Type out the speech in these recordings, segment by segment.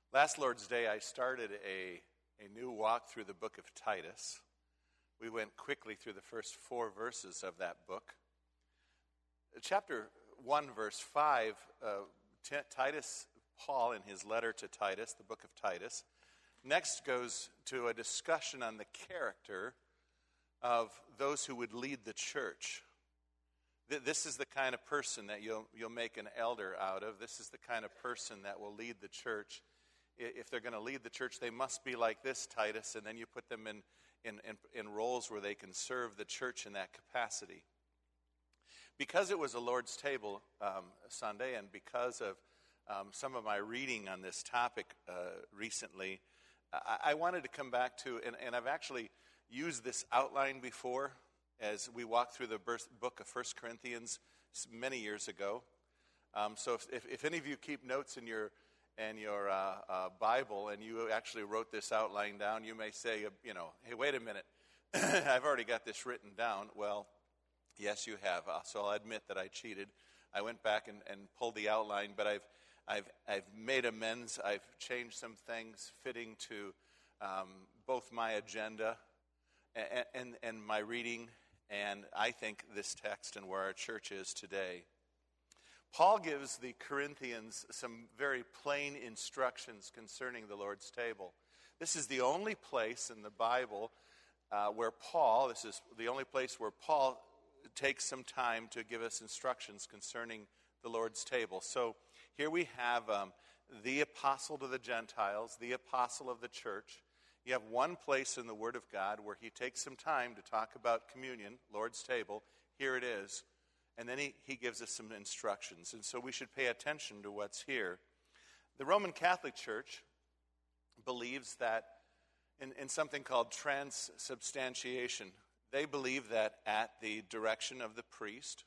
Last Lord's Day, I started a new walk through the book of Titus. We went quickly through the first 4 verses of that book. Chapter 1, verse 5, Titus, Paul in his letter to Titus, the book of Titus, next goes to a discussion on the character of those who would lead the church. This is the kind of person that you'll make an elder out of. This is the kind of person that will lead the church. If they're going to lead the church, they must be like this, Titus, and then you put them in roles where they can serve the church in that capacity. Because it was a Lord's Table Sunday, and because of some of my reading on this topic recently, I wanted to come back to, and I've actually used this outline before as we walked through the book of 1 Corinthians many years ago. So if any of you keep notes in your Bible, and you actually wrote this outline down, you may say, hey, wait a minute, I've already got this written down. Well, yes, you have. So I'll admit that I cheated. I went back and pulled the outline, but I've made amends. I've changed some things fitting to both my agenda and my reading, and I think this text and where our church is today. Paul gives the Corinthians some very plain instructions concerning the Lord's table. This is the only place in the Bible where Paul takes some time to give us instructions concerning the Lord's table. So here we have the apostle to the Gentiles, the apostle of the church. You have one place in the Word of God where he takes some time to talk about communion, Lord's table. Here it is. And then he gives us some instructions. And so we should pay attention to what's here. The Roman Catholic Church believes that in something called transubstantiation, they believe that at the direction of the priest,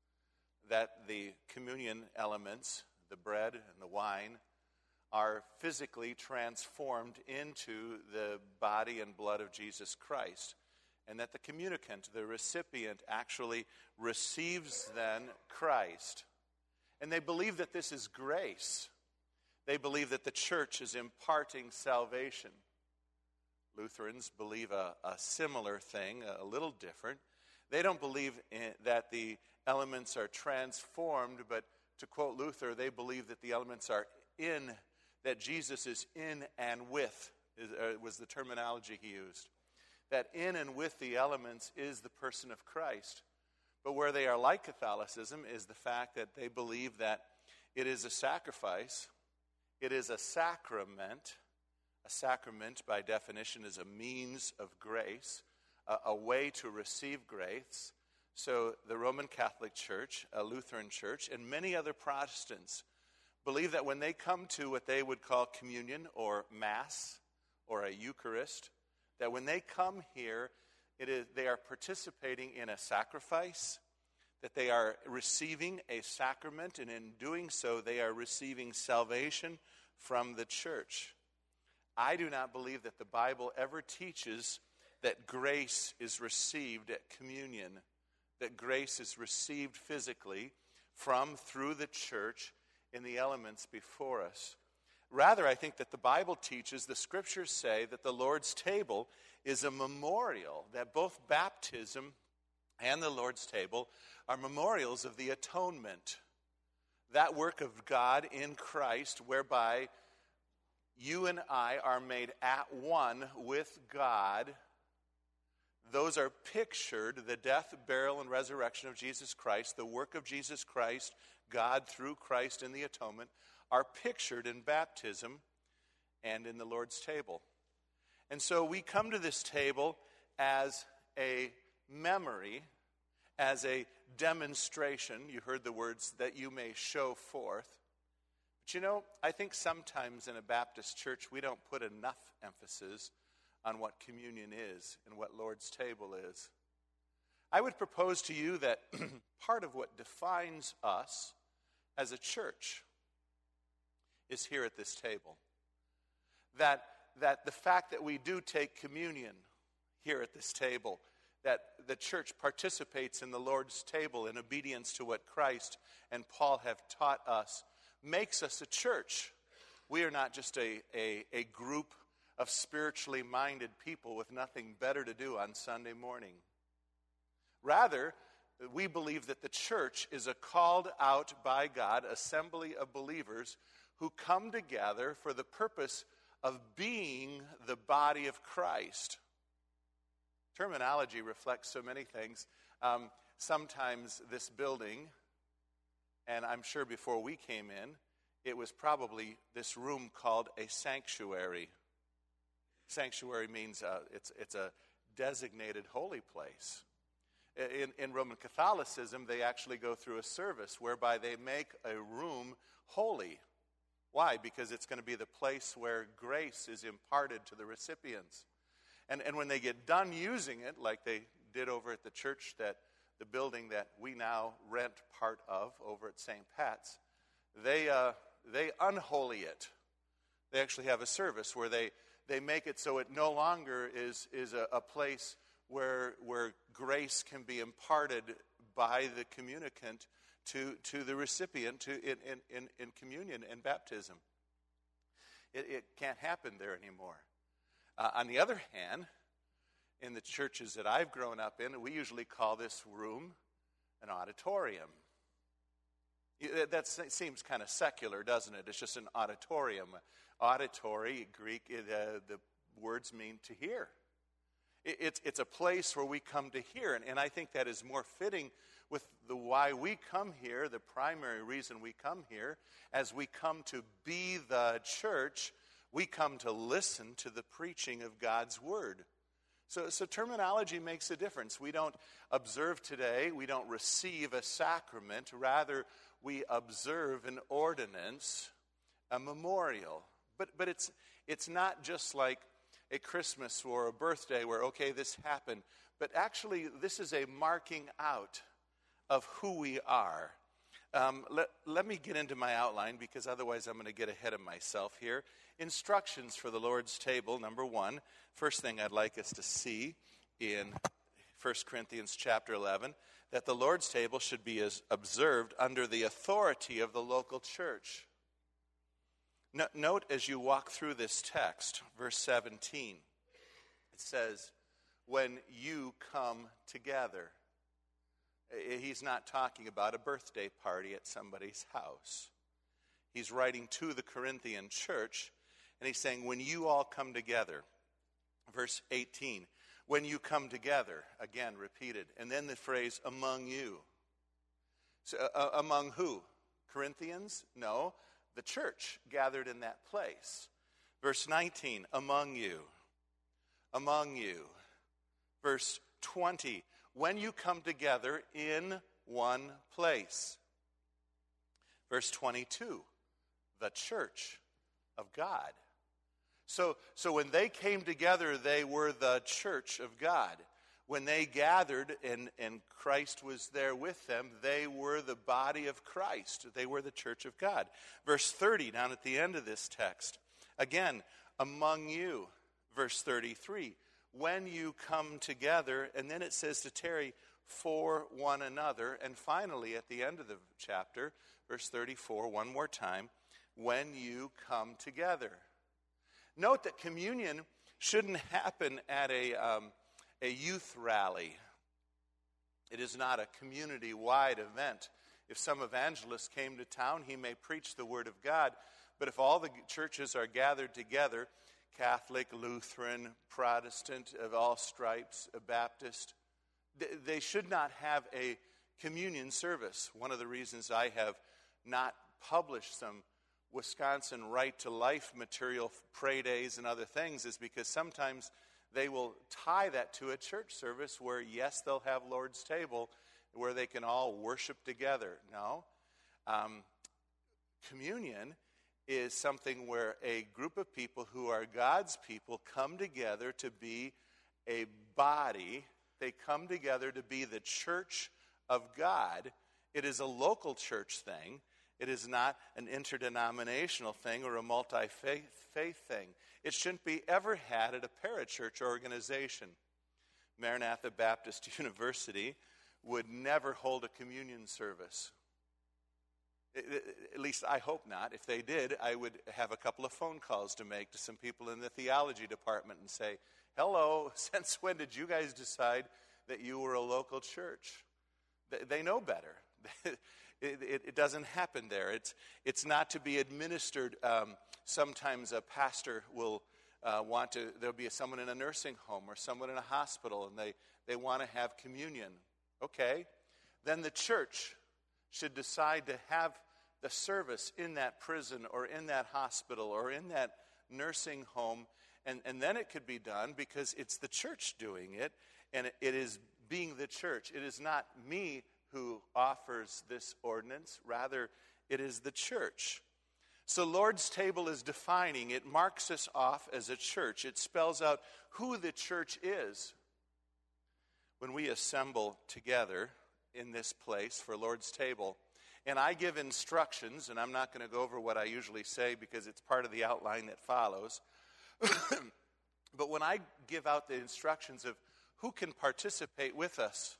that the communion elements, the bread and the wine, are physically transformed into the body and blood of Jesus Christ. And that the communicant, the recipient, actually receives then Christ. And they believe that this is grace. They believe that the church is imparting salvation. Lutherans believe a similar thing, a little different. They don't believe that the elements are transformed, but to quote Luther, they believe that the elements are in, that Jesus is in and with, was the terminology he used. That in and with the elements is the person of Christ. But where they are like Catholicism is the fact that they believe that it is a sacrifice, it is a sacrament. A sacrament, by definition, is a means of grace, a way to receive grace. So the Roman Catholic Church, a Lutheran Church, and many other Protestants believe that when they come to what they would call communion or Mass or a Eucharist, that when they come here, they are participating in a sacrifice, that they are receiving a sacrament, and in doing so, they are receiving salvation from the church. I do not believe that the Bible ever teaches that grace is received at communion, that grace is received physically through the church in the elements before us. Rather, I think that the Bible teaches, the Scriptures say, that the Lord's table is a memorial, that both baptism and the Lord's table are memorials of the atonement, that work of God in Christ whereby you and I are made at one with God. Those are pictured, the death, burial, and resurrection of Jesus Christ, the work of Jesus Christ, God through Christ in the atonement, are pictured in baptism and in the Lord's table. And so we come to this table as a memory, as a demonstration. You heard the words, that you may show forth. But I think sometimes in a Baptist church we don't put enough emphasis on what communion is and what Lord's table is. I would propose to you that part of what defines us as a church is here at this table. That the fact that we do take communion here at this table, that the church participates in the Lord's table in obedience to what Christ and Paul have taught us, makes us a church. We are not just a group of spiritually minded people with nothing better to do on Sunday morning. Rather, we believe that the church is a called out by God assembly of believers who come together for the purpose of being the body of Christ. Terminology reflects so many things. Sometimes this building, and I'm sure before we came in, it was probably this room called a sanctuary. Sanctuary means it's a designated holy place. In Roman Catholicism, they actually go through a service whereby they make a room holy. Why? Because it's going to be the place where grace is imparted to the recipients. And when they get done using it, like they did over at the church, the building that we now rent part of over at St. Pat's, they unholy it. They actually have a service where they make it so it no longer is a place where grace can be imparted by the communicant to the recipient in communion and baptism. It can't happen there anymore. On the other hand, in the churches that I've grown up in, we usually call this room an auditorium. That seems kind of secular, doesn't it? It's just an auditorium. Auditory, Greek, the words mean to hear. It's a place where we come to hear, and I think that is more fitting with the why we come here, the primary reason we come here. As we come to be the church, we come to listen to the preaching of God's word. So terminology makes a difference. We don't observe today, we don't receive a sacrament, rather we observe an ordinance, a memorial. But it's not just like a Christmas or a birthday where, okay, this happened. But actually, this is a marking out of who we are. Let me get into my outline, because otherwise I'm going to get ahead of myself here. Instructions for the Lord's table, number one. First thing I'd like us to see in 1 Corinthians chapter 11, that the Lord's table should be observed under the authority of the local church. Note as you walk through this text, verse 17, it says, when you come together. He's not talking about a birthday party at somebody's house. He's writing to the Corinthian church, and he's saying, when you all come together. Verse 18, when you come together, again repeated, and then the phrase, among you. So, among who? Corinthians? No. The church gathered in that place. Verse 19, among you. Among you. Verse 20, when you come together in one place. Verse 22, the church of God. So when they came together, they were the church of God. When they gathered and Christ was there with them, they were the body of Christ. They were the church of God. Verse 30, down at the end of this text. Again, among you. Verse 33, when you come together. And then it says to tarry for one another. And finally, at the end of the chapter, verse 34, one more time, when you come together. Note that communion shouldn't happen at a youth rally. It is not a community-wide event. If some evangelist came to town, he may preach the word of God. But if all the churches are gathered together, Catholic, Lutheran, Protestant, of all stripes, Baptist, they should not have a communion service. One of the reasons I have not published some Wisconsin Right to Life material, pray days and other things, is because sometimes they will tie that to a church service where, yes, they'll have Lord's table where they can all worship together. No. Communion is something where a group of people who are God's people come together to be a body. They come together to be the church of God. It is a local church thing. It is not an interdenominational thing or a multi-faith thing. It shouldn't be ever had at a parachurch organization. Maranatha Baptist University would never hold a communion service. At least I hope not. If they did, I would have a couple of phone calls to make to some people in the theology department and say, hello, since when did you guys decide that you were a local church? They know better. It doesn't happen there. It's not to be administered. Sometimes a pastor will there'll be someone in a nursing home or someone in a hospital, and they want to have communion. Okay. Then the church should decide to have the service in that prison or in that hospital or in that nursing home, and then it could be done because it's the church doing it, and it is being the church. It is not me who offers this ordinance. Rather, it is the church. So Lord's table is defining. It marks us off as a church. It spells out who the church is. When we assemble together in this place for Lord's table, and I give instructions, and I'm not going to go over what I usually say because it's part of the outline that follows, but when I give out the instructions of who can participate with us,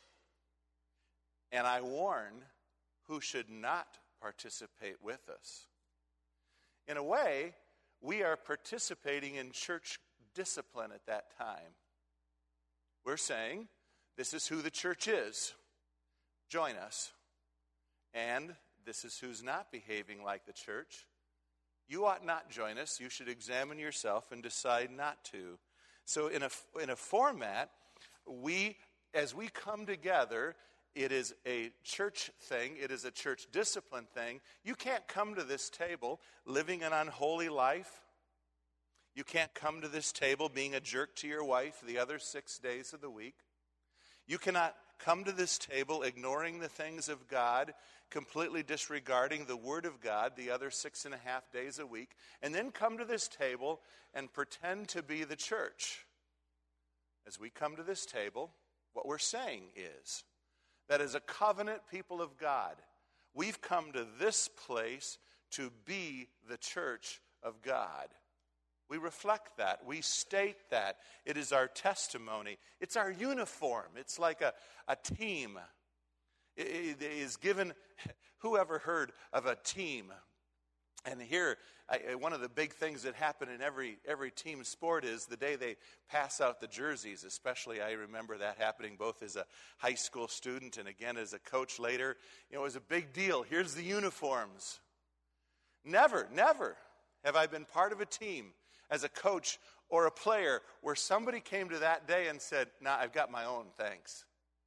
and I warn who should not participate with us, in a way, we are participating in church discipline at that time. We're saying, this is who the church is. Join us. And this is who's not behaving like the church. You ought not join us. You should examine yourself and decide not to. So in a format, as we come together, it is a church thing. It is a church discipline thing. You can't come to this table living an unholy life. You can't come to this table being a jerk to your wife the other 6 days of the week. You cannot come to this table ignoring the things of God, completely disregarding the Word of God the other 6.5 days a week, and then come to this table and pretend to be the church. As we come to this table, what we're saying is that as a covenant people of God, we've come to this place to be the church of God. We reflect that. We state that. It is our testimony. It's our uniform. It's like a team. It is given, whoever heard of a team? And here, one of the big things that happen in every team sport is the day they pass out the jerseys. Especially, I remember that happening both as a high school student and again as a coach later. It was a big deal. Here's the uniforms. Never have I been part of a team as a coach or a player where somebody came to that day and said, "Nah, I've got my own, thanks."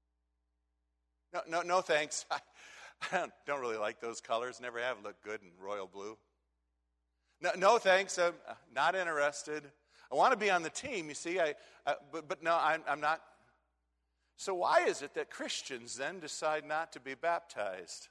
No, thanks. I don't really like those colors. Never have looked good in royal blue. No, thanks. I'm not interested. I want to be on the team, you see. But no, I'm not. So why is it that Christians then decide not to be baptized?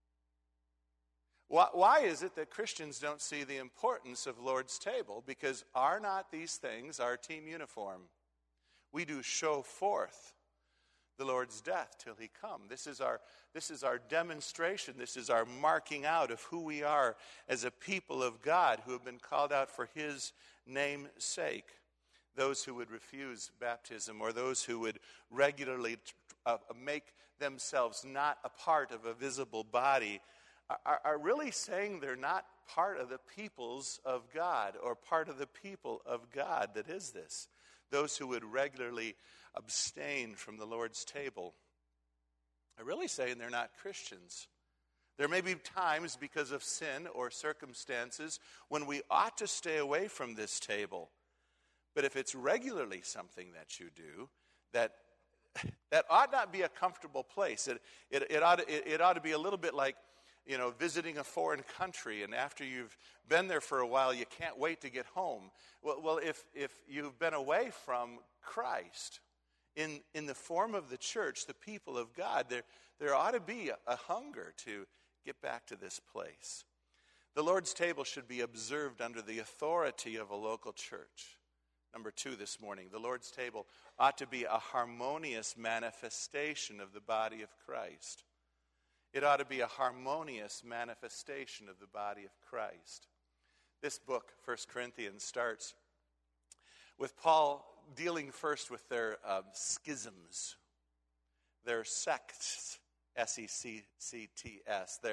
Why is it that Christians don't see the importance of Lord's table? Because are not these things our team uniform? We do show forth the Lord's death till he come. This is our demonstration. This is our marking out of who we are as a people of God who have been called out for his name's sake. Those who would refuse baptism or those who would regularly make themselves not a part of a visible body are really saying they're not part of the peoples of God or part of the people of God that is this. Those who would regularly abstain from the Lord's table are really saying they're not Christians. There may be times because of sin or circumstances when we ought to stay away from this table. But if it's regularly something that you do, that ought not be a comfortable place. It ought to be a little bit like, visiting a foreign country, and after you've been there for a while, you can't wait to get home. Well, if you've been away from Christ in the form of the church, the people of God, there ought to be a hunger to get back to this place. The Lord's table should be observed under the authority of a local church. Number 2 this morning, the Lord's table ought to be a harmonious manifestation of the body of Christ. It ought to be a harmonious manifestation of the body of Christ. This book, 1 Corinthians, starts with Paul dealing first with their schisms, their sects, S-E-C-C-T-S,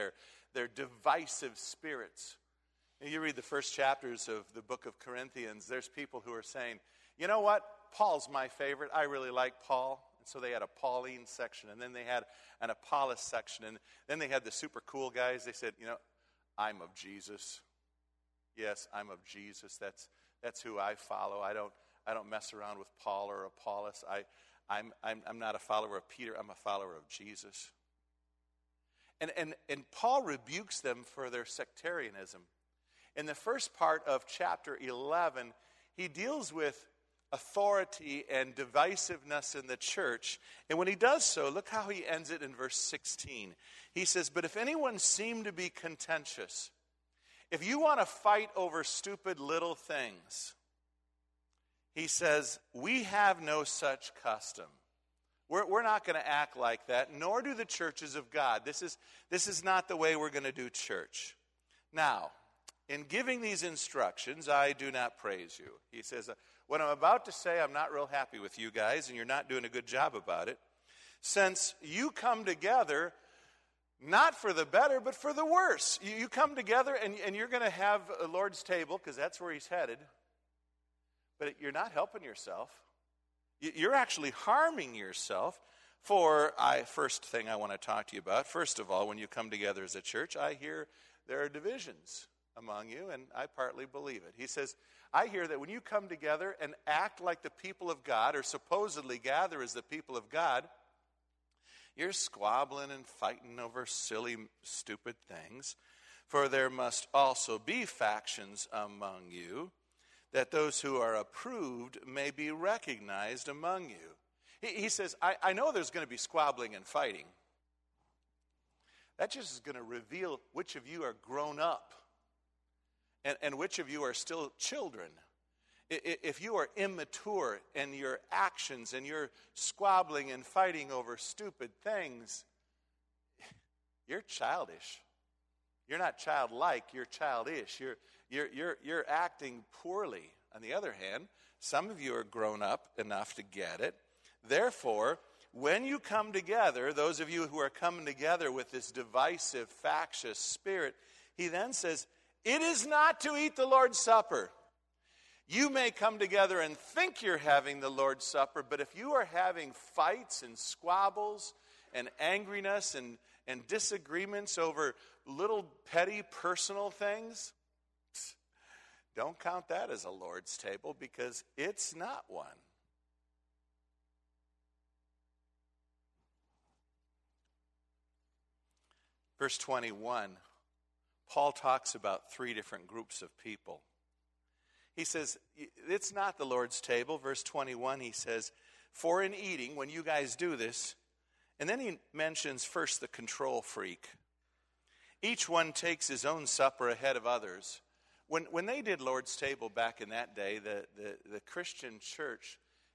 they're divisive spirits. And you read the first chapters of the book of Corinthians, there's people who are saying, you know what, Paul's my favorite. I really like Paul. And so they had a Pauline section, and then they had an Apollos section, and then they had the super cool guys. They said, I'm of Jesus. Yes, I'm of Jesus. That's who I follow. I don't mess around with Paul or Apollos. I'm not a follower of Peter. I'm a follower of Jesus. And Paul rebukes them for their sectarianism. In the first part of chapter 11, he deals with authority and divisiveness in the church. And when he does so, look how he ends it in verse 16. He says, but if anyone seem to be contentious, if you want to fight over stupid little things, he says, we have no such custom. We're not going to act like that, nor do the churches of God. This is not the way we're going to do church. Now, in giving these instructions, I do not praise you. He says, what I'm about to say, I'm not real happy with you guys, and you're not doing a good job about it. Since you come together, not for the better, but for the worse. You come together, and you're going to have a Lord's table, because that's where he's headed. But you're not helping yourself. You're actually harming yourself. First thing I want to talk to you about, first of all, when you come together as a church, I hear there are divisions among you, and I partly believe it. He says, I hear that when you come together and act like the people of God, or supposedly gather as the people of God, you're squabbling and fighting over silly, stupid things. For there must also be factions among you, that those who are approved may be recognized among you. He says, I know there's going to be squabbling and fighting. That just is going to reveal which of you are grown up and which of you are still children. If you are immature in your actions and you're squabbling and fighting over stupid things, you're childish. You're not childlike, you're childish. You're acting poorly. On the other hand, some of you are grown up enough to get it. Therefore, when you come together, those of you who are coming together with this divisive, factious spirit, he then says, it is not to eat the Lord's Supper. You may come together and think you're having the Lord's Supper, but if you are having fights and squabbles and angriness and disagreements over little petty personal things, don't count that as a Lord's table, because it's not one. Verse 21, Paul talks about three different groups of people. He says, it's not the Lord's table. Verse 21, he says, for in eating, when you guys do this, and then he mentions first the control freak. Each one takes his own supper ahead of others. When they did Lord's table back in that day, the Christian church,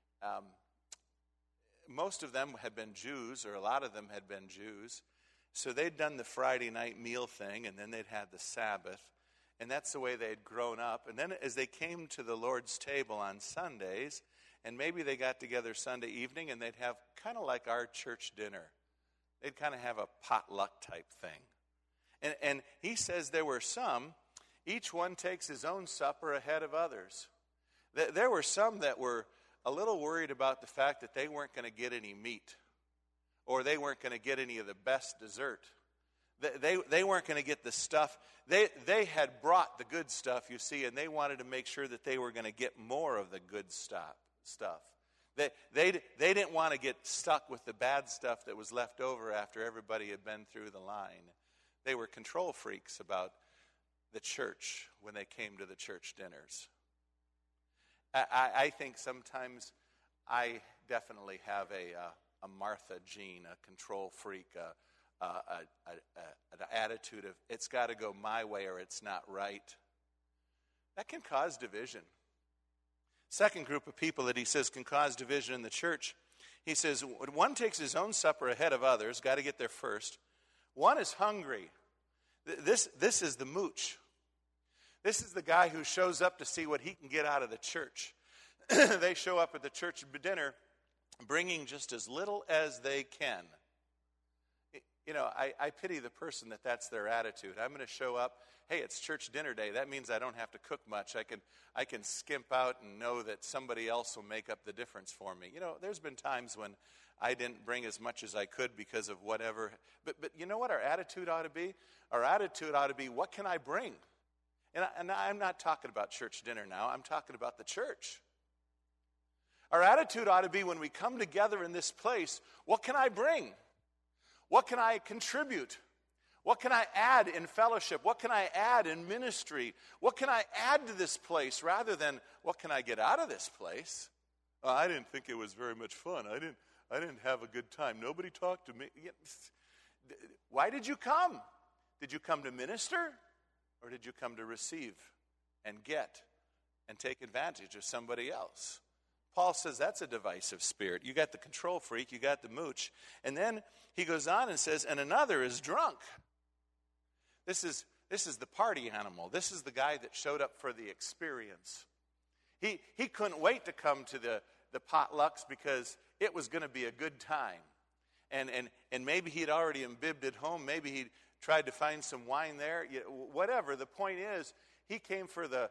most of them had been Jews, or a lot of them had been Jews. So they'd done the Friday night meal thing, and then they'd had the Sabbath. And that's the way they'd grown up. And then as they came to the Lord's table on Sundays, and maybe they got together Sunday evening, and they'd have kind of like our church dinner. They'd kind of have a potluck type thing. And he says there were some, each one takes his own supper ahead of others. There were some that were a little worried about the fact that they weren't going to get any meat, or they weren't going to get any of the best dessert. They weren't going to get the stuff. They had brought the good stuff, you see, and they wanted to make sure that they were going to get more of the good stuff. They didn't want to get stuck with the bad stuff that was left over after everybody had been through the line. They were control freaks about the church when they came to the church dinners. I think sometimes I definitely have a Martha gene, a control freak, an attitude of it's got to go my way or it's not right. That can cause division. Second group of people that he says can cause division in the church, he says one takes his own supper ahead of others, got to get there first. One is hungry. This is the mooch. This is the guy who shows up to see what he can get out of the church. They show up at the church dinner bringing just as little as they can. I pity the person that's their attitude. I'm going to show up. Hey, it's church dinner day. That means I don't have to cook much. I can skimp out and know that somebody else will make up the difference for me. There's been times when I didn't bring as much as I could because of whatever. But you know what our attitude ought to be? Our attitude ought to be, what can I bring? And I'm not talking about church dinner now. I'm talking about the church. Our attitude ought to be, when we come together in this place, what can I bring? What can I contribute? What can I add in fellowship? What can I add in ministry? What can I add to this place rather than what can I get out of this place? I didn't think it was very much fun. I didn't have a good time. Nobody talked to me. Why did you come? Did you come to minister, or did you come to receive and get and take advantage of somebody else? Paul says that's a divisive spirit. You got the control freak, you got the mooch. And then he goes on and says, and another is drunk. This is the party animal. This is the guy that showed up for the experience. He couldn't wait to come to the potlucks because it was going to be a good time. And maybe he'd already imbibed at home. Maybe he'd tried to find some wine there. Whatever. The point is, he came for the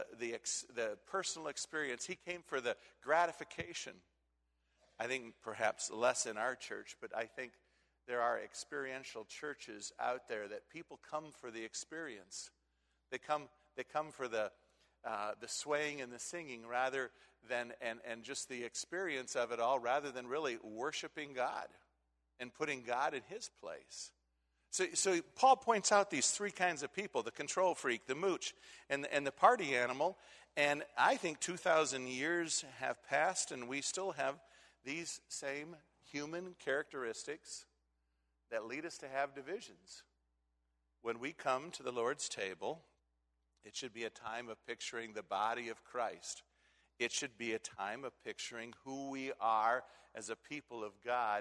personal experience. He came for the gratification. I think perhaps less in our church, but I think there are experiential churches out there that people come for the experience. They come for the swaying and the singing rather than and just the experience of it all, rather than really worshiping God and putting God in his place. So Paul points out these three kinds of people: the control freak, the mooch, and the party animal. And I think 2,000 years have passed, and we still have these same human characteristics that lead us to have divisions. When we come to the Lord's table, it should be a time of picturing the body of Christ. It should be a time of picturing who we are as a people of God.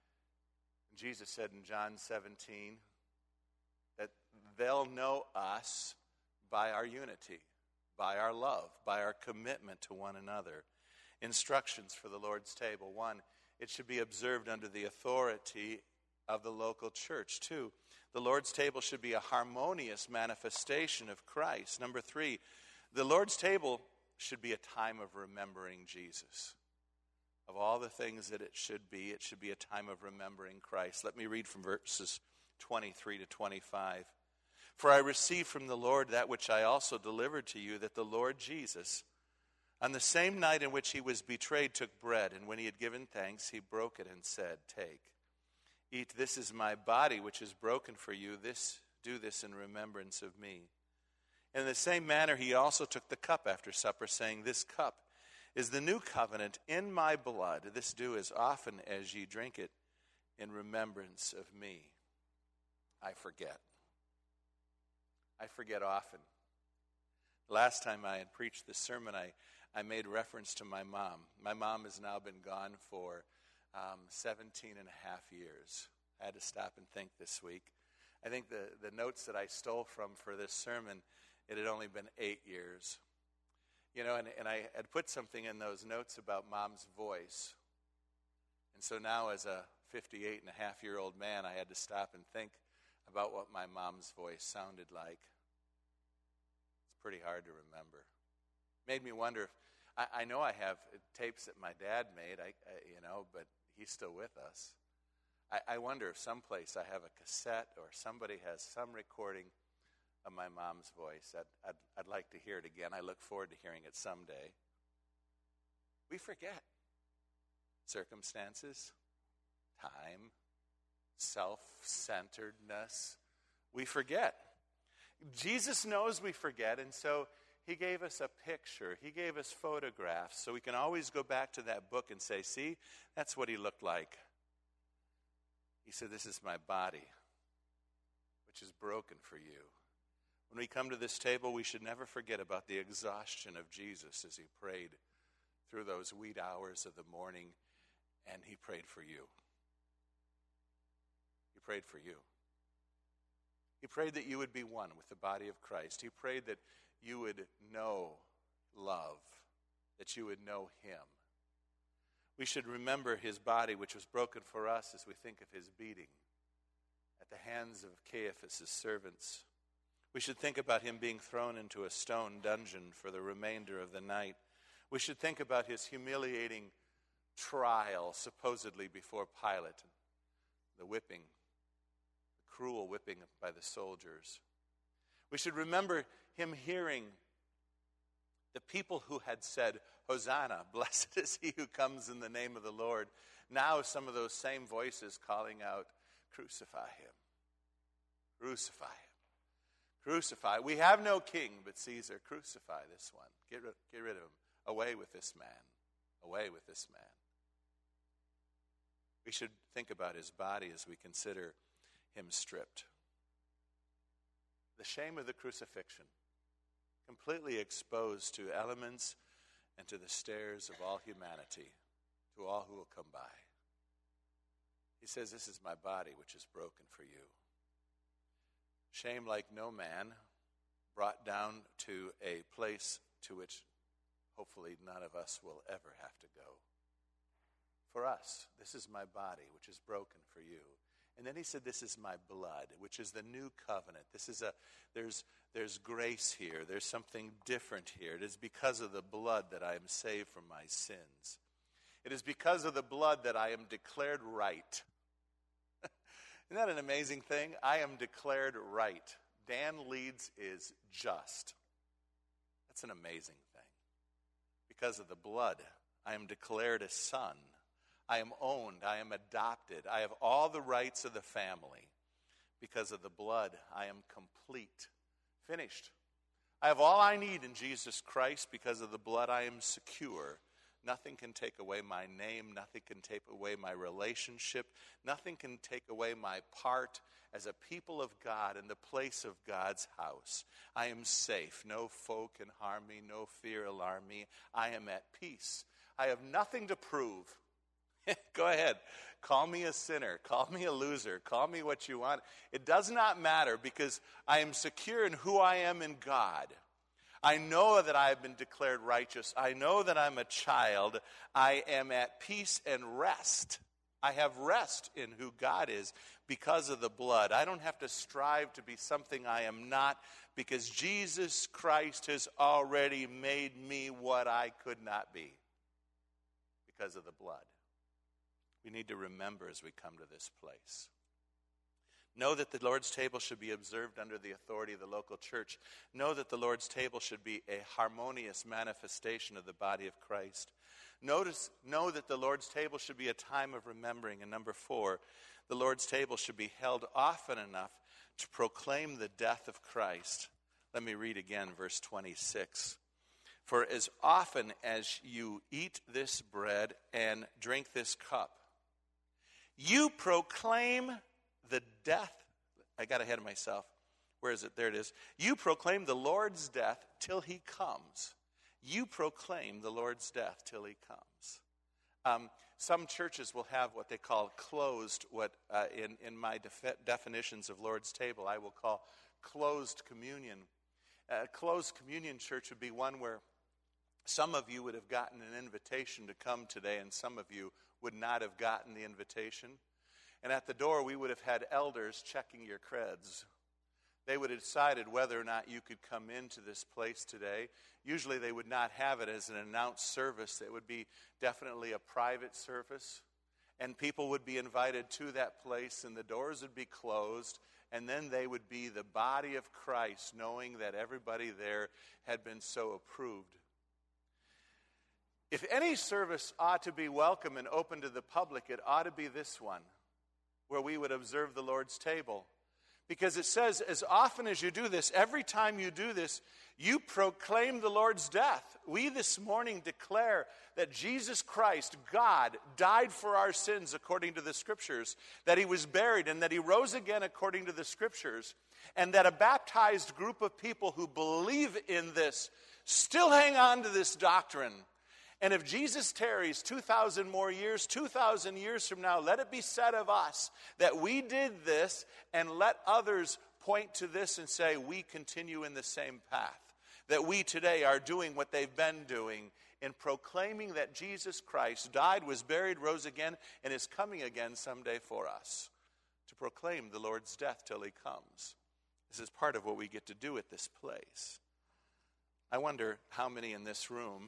Jesus said in John 17 that they'll know us by our unity, by our love, by our commitment to one another. Instructions for the Lord's table. 1, it should be observed under the authority of the local church. 2, the Lord's table should be a harmonious manifestation of Christ. Number 3, the Lord's table should be a time of remembering Jesus. Of all the things that it should be a time of remembering Christ. Let me read from verses 23 to 25. For I received from the Lord that which I also delivered to you, that the Lord Jesus, on the same night in which he was betrayed, took bread, and when he had given thanks, he broke it and said, Take, eat, this is my body, which is broken for you. Do this in remembrance of me. In the same manner he also took the cup after supper, saying, This cup is the new covenant in my blood. This do as often as ye drink it in remembrance of me. I forget. I forget often. Last time I had preached this sermon, I made reference to my mom. My mom has now been gone for 17 and a half years. I had to stop and think this week. I think the notes that I stole from for this sermon, it had only been 8 years. And I had put something in those notes about Mom's voice. And so now as a 58-and-a-half-year-old man, I had to stop and think about what my mom's voice sounded like. It's pretty hard to remember. Made me wonder, I know I have tapes that my dad made, but he's still with us. I wonder if someplace I have a cassette or somebody has some recording of my mom's voice. I'd like to hear it again. I look forward to hearing it someday. We forget. Circumstances, time, self-centeredness. We forget. Jesus knows we forget, and so he gave us a picture. He gave us photographs, so we can always go back to that book and say, see, that's what he looked like. He said, this is my body, which is broken for you. When we come to this table, we should never forget about the exhaustion of Jesus as he prayed through those wee hours of the morning, and he prayed for you. He prayed for you. He prayed that you would be one with the body of Christ. He prayed that you would know love, that you would know him. We should remember his body, which was broken for us, as we think of his beating, at the hands of Caiaphas' servants. We should think about him being thrown into a stone dungeon for the remainder of the night. We should think about his humiliating trial, supposedly before Pilate, the whipping, the cruel whipping by the soldiers. We should remember him hearing the people who had said, Hosanna, blessed is he who comes in the name of the Lord. Now some of those same voices calling out, crucify him, crucify him. Crucify. We have no king but Caesar. Crucify this one. Get rid of him. Away with this man. Away with this man. We should think about his body as we consider him stripped. The shame of the crucifixion, completely exposed to elements and to the stares of all humanity, to all who will come by. He says, this is my body which is broken for you. Shame like no man, brought down to a place to which hopefully none of us will ever have to go. For us, this is my body, which is broken for you. And then he said, this is my blood, which is the new covenant. There's grace here. There's something different here. It is because of the blood that I am saved from my sins. It is because of the blood that I am declared right. Isn't that an amazing thing? I am declared right. Dan Leeds is just. That's an amazing thing. Because of the blood, I am declared a son. I am owned. I am adopted. I have all the rights of the family. Because of the blood, I am complete. Finished. I have all I need in Jesus Christ. Because of the blood, I am secure. Nothing can take away my name. Nothing can take away my relationship. Nothing can take away my part as a people of God in the place of God's house. I am safe. No foe can harm me. No fear alarm me. I am at peace. I have nothing to prove. Go ahead. Call me a sinner. Call me a loser. Call me what you want. It does not matter because I am secure in who I am in God. I know that I have been declared righteous. I know that I'm a child. I am at peace and rest. I have rest in who God is because of the blood. I don't have to strive to be something I am not because Jesus Christ has already made me what I could not be because of the blood. We need to remember as we come to this place. Know that the Lord's table should be observed under the authority of the local church. Know that the Lord's table should be a harmonious manifestation of the body of Christ. Know that the Lord's table should be a time of remembering. And number 4, the Lord's table should be held often enough to proclaim the death of Christ. Let me read again verse 26. For as often as you eat this bread and drink this cup, you proclaim the death. I got ahead of myself. Where is it? There it is. You proclaim the Lord's death till he comes. You proclaim the Lord's death till he comes. Some churches will have what they call closed, in my definitions of Lord's table, I will call closed communion. A closed communion church would be one where some of you would have gotten an invitation to come today, and some of you would not have gotten the invitation. And at the door, we would have had elders checking your creds. They would have decided whether or not you could come into this place today. Usually they would not have it as an announced service. It would be definitely a private service. And people would be invited to that place, and the doors would be closed. And then they would be the body of Christ, knowing that everybody there had been so approved. If any service ought to be welcome and open to the public, it ought to be this one, where we would observe the Lord's table. Because it says, as often as you do this, every time you do this, you proclaim the Lord's death. We this morning declare that Jesus Christ, God, died for our sins according to the Scriptures, that he was buried and that he rose again according to the Scriptures, and that a baptized group of people who believe in this still hang on to this doctrine. And if Jesus tarries 2,000 more years, 2,000 years from now, let it be said of us that we did this, and let others point to this and say we continue in the same path. That we today are doing what they've been doing in proclaiming that Jesus Christ died, was buried, rose again, and is coming again someday for us to proclaim the Lord's death till he comes. This is part of what we get to do at this place. I wonder how many in this room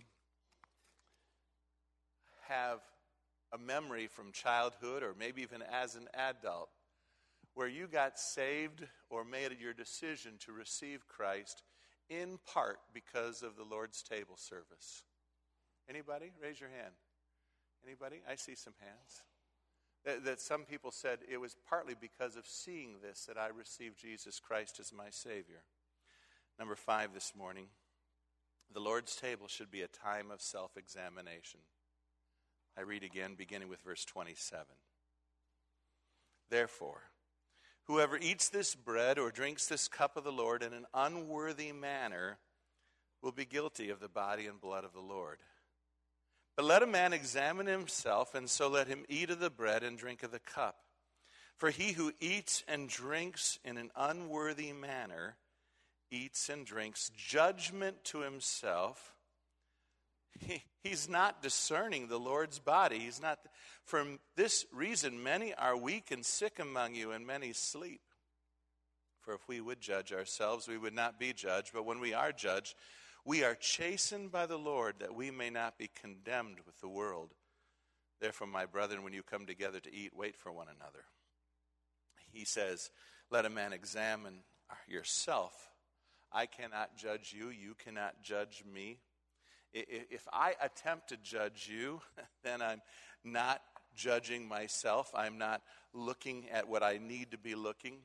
have a memory from childhood or maybe even as an adult where you got saved or made your decision to receive Christ in part because of the Lord's table service. Anybody? Raise your hand. Anybody? I see some hands. That some people said it was partly because of seeing this that I received Jesus Christ as my Savior. Number 5 this morning, the Lord's table should be a time of self-examination. I read again, beginning with verse 27. Therefore, whoever eats this bread or drinks this cup of the Lord in an unworthy manner will be guilty of the body and blood of the Lord. But let a man examine himself, and so let him eat of the bread and drink of the cup. For he who eats and drinks in an unworthy manner eats and drinks judgment to himself. He's not discerning the Lord's body. He's not. For this reason, many are weak and sick among you, and many sleep. For if we would judge ourselves, we would not be judged. But when we are judged, we are chastened by the Lord, that we may not be condemned with the world. Therefore, my brethren, when you come together to eat, wait for one another. He says, let a man examine yourself. I cannot judge you. You cannot judge me. If I attempt to judge you, then I'm not judging myself. I'm not looking at what I need to be looking.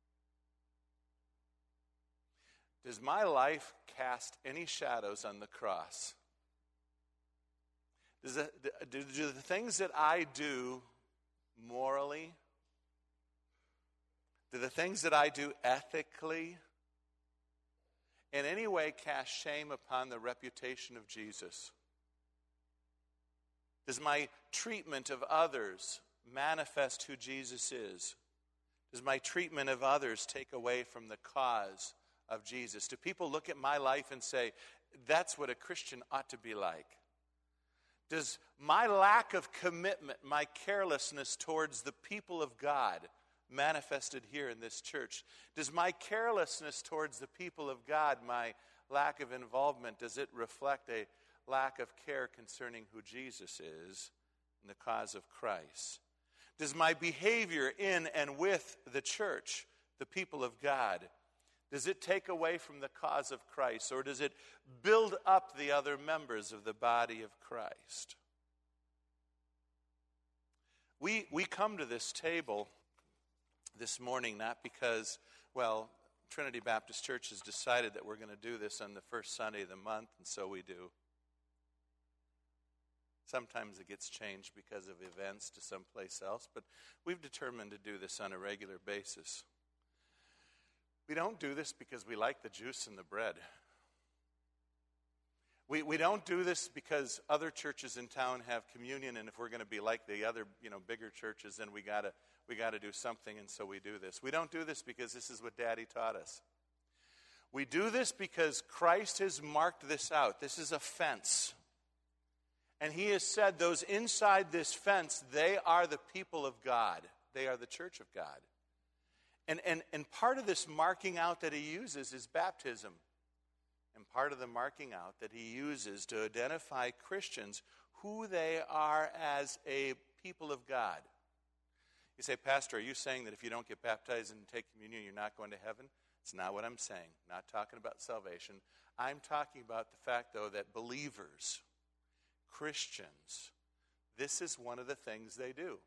Does my life cast any shadows on the cross? Do the things that I do morally, do the things that I do ethically, in any way cast shame upon the reputation of Jesus? Does my treatment of others manifest who Jesus is? Does my treatment of others take away from the cause of Jesus? Do people look at my life and say, that's what a Christian ought to be like? Does my lack of commitment, my carelessness towards the people of God manifested here in this church, does my carelessness towards the people of God, my lack of involvement, does it reflect a lack of care concerning who Jesus is and the cause of Christ? Does my behavior in and with the church, the people of God, does it take away from the cause of Christ, or does it build up the other members of the body of Christ? We come to this table this morning not because, well, Trinity Baptist Church has decided that we're going to do this on the first Sunday of the month, and so we do. Sometimes it gets changed because of events to someplace else, but we've determined to do this on a regular basis. We don't do this because we like the juice and the bread. We don't do this because other churches in town have communion, and if we're going to be like the other, bigger churches, then we got to do something, and so we do this. We don't do this because this is what Daddy taught us. We do this because Christ has marked this out. This is a fence. And he has said those inside this fence, they are the people of God. They are the church of God. And part of this marking out that he uses is baptism. And part of the marking out that he uses to identify Christians, who they are as a people of God. You say, Pastor, are you saying that if you don't get baptized and take communion, you're not going to heaven? It's not what I'm saying. I'm not talking about salvation. I'm talking about the fact, though, that believers, Christians, this is one of the things they do.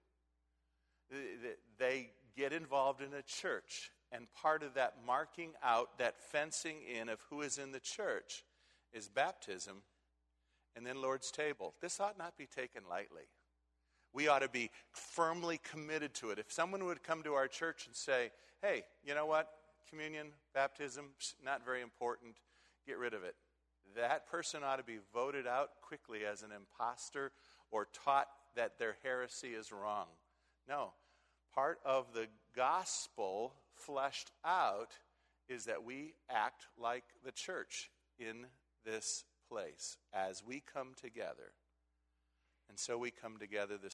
They get involved in a church, and part of that marking out, that fencing in of who is in the church is baptism and then Lord's table. This ought not be taken lightly. We ought to be firmly committed to it. If someone would come to our church and say, hey, you know what? Communion, baptism, not very important. Get rid of it. That person ought to be voted out quickly as an imposter or taught that their heresy is wrong. No. Part of the gospel fleshed out is that we act like the church in this place as we come together. And so we come together this